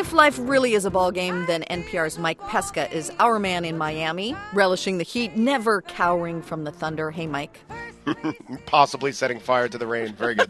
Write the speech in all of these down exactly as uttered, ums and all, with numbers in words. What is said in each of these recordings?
If life really is a ball game, then N P R's Mike Pesca is our man in Miami, relishing the heat, never cowering from the thunder. Hey, Mike. Possibly setting fire to the rain. Very good.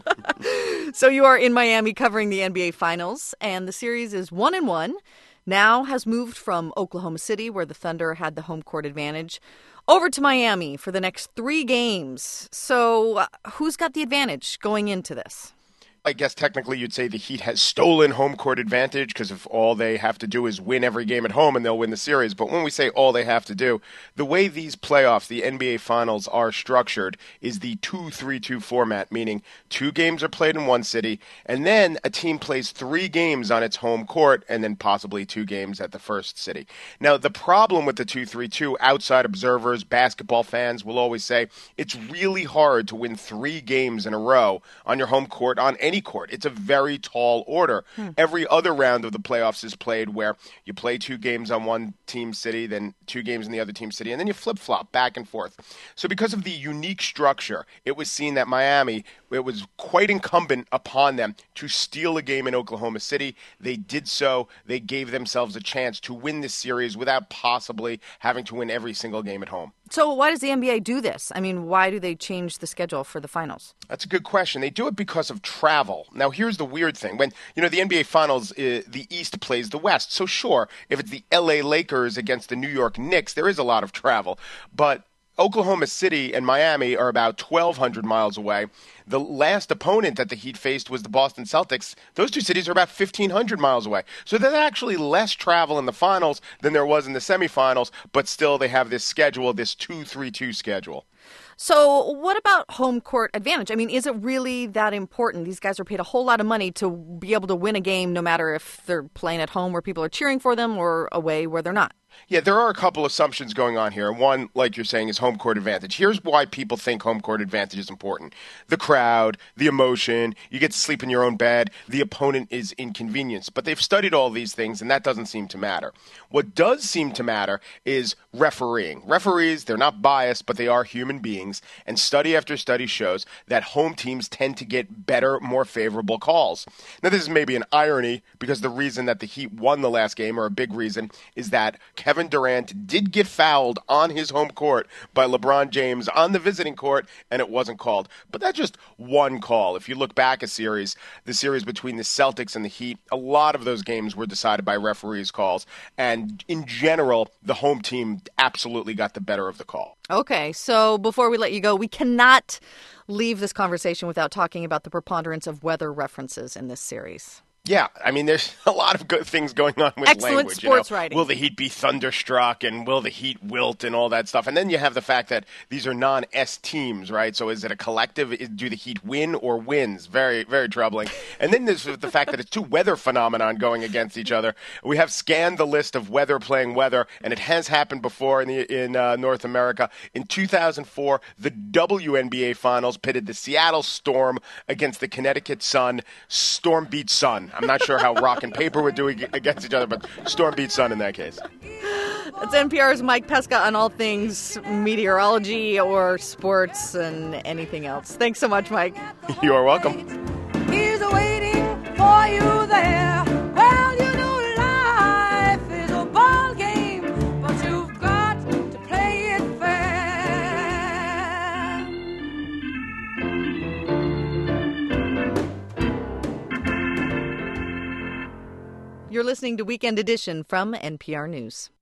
So you are in Miami covering the N B A Finals, and the series is one and one. Now has moved from Oklahoma City, where the Thunder had the home court advantage, over to Miami for the next three games. So uh, who's got the advantage going into this? I guess technically you'd say the Heat has stolen home court advantage because if all they have to do is win every game at home and they'll win the series. But when we say all they have to do, the way these playoffs, the N B A Finals, are structured is the two three two format, meaning two games are played in one city, and then a team plays three games on its home court and then possibly two games at the first city. Now, the problem with the two three two, outside observers, basketball fans will always say, it's really hard to win three games in a row on your home court on any court. It's a very tall order. Hmm. Every other round of the playoffs is played where you play two games on one team city, then two games in the other team city, and then you flip-flop back and forth. So because of the unique structure, it was seen that Miami, it was quite incumbent upon them to steal a game in Oklahoma City. They did so. They gave themselves a chance to win this series without possibly having to win every single game at home. So why does the N B A do this? I mean, why do they change the schedule for the finals? That's a good question. They do it because of travel. Now, here's the weird thing. When, you know, the N B A Finals, uh, the East plays the West. So sure, if it's the L A Lakers against the New York Knicks, there is a lot of travel. But Oklahoma City and Miami are about twelve hundred miles away. The last opponent that the Heat faced was the Boston Celtics. Those two cities are about fifteen hundred miles away. So there's actually less travel in the finals than there was in the semifinals, but still they have this schedule, this two three two schedule. So what about home court advantage? I mean, is it really that important? These guys are paid a whole lot of money to be able to win a game no matter if they're playing at home where people are cheering for them or away where they're not. Yeah, there are a couple assumptions going on here. One, like you're saying, is home court advantage. Here's why people think home court advantage is important. The crowd, the emotion, you get to sleep in your own bed, the opponent is inconvenienced. But they've studied all these things, and that doesn't seem to matter. What does seem to matter is refereeing. Referees, they're not biased, but they are human beings, and study after study shows that home teams tend to get better, more favorable calls. Now, this is maybe an irony, because the reason that the Heat won the last game, or a big reason, is that Kevin Durant did get fouled on his home court by LeBron James on the visiting court, and it wasn't called. But that's just one call. If you look back a series, the series between the Celtics and the Heat, a lot of those games were decided by referees' calls. And in general, the home team absolutely got the better of the call. Okay, so before we let you go, we cannot leave this conversation without talking about the preponderance of weather references in this series. Yeah, I mean, there's a lot of good things going on with Excellent language. Sports you know? writing. Will the Heat be thunderstruck, and will the Heat wilt, and all that stuff. And then you have the fact that these are non-S teams, right? So is it a collective? Do the Heat win or wins? Very, very troubling. And then there's the fact that it's two weather phenomenon going against each other. We have scanned the list of weather playing weather, and it has happened before in the in uh, North America. In two thousand four, the W N B A Finals pitted the Seattle Storm against the Connecticut Sun. Storm beat Sun. I'm not sure how rock and paper would do against each other, but Storm beat Sun in that case. That's N P R's Mike Pesca on all things meteorology or sports and anything else. Thanks so much, Mike. You are welcome. He's waiting for you there. Well, you know life is a ball game, but you've got to play it fair. You're listening to Weekend Edition from N P R News.